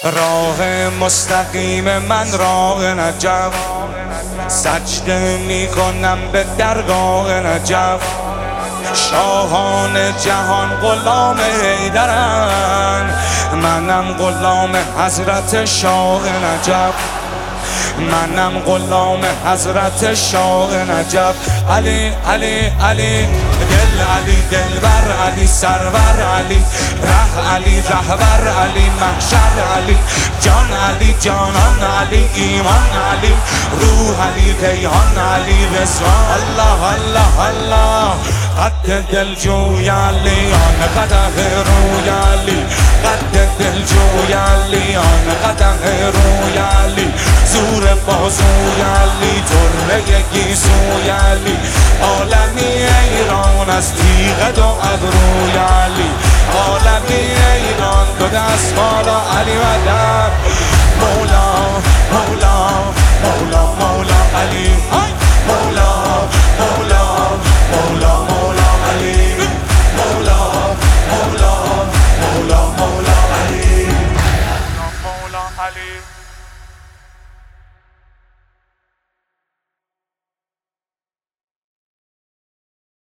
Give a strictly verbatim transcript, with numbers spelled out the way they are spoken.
راه مستقیم من راه نجف، سجده می کنم به درگاه نجف. شاهان جهان غلام حیدرن، منم غلام حضرت شاه نجف. منم غلام حضرت شاه نجف. علی علی علی دل علی دلبر علی سرور علی ره علی رهبر علی محشر علی جان علی جانان علی ایمان علی روح علی ریحان علی رضوان. الله الله الله قد دل جوی علی آن قدح روی علی قد دل جوی علی آن قدح روی علی زور بازوی علی طره گیسوی علی عالمی ایران از تیغ دو ابروی علی عالمی ایران دو دست بالا علی مدد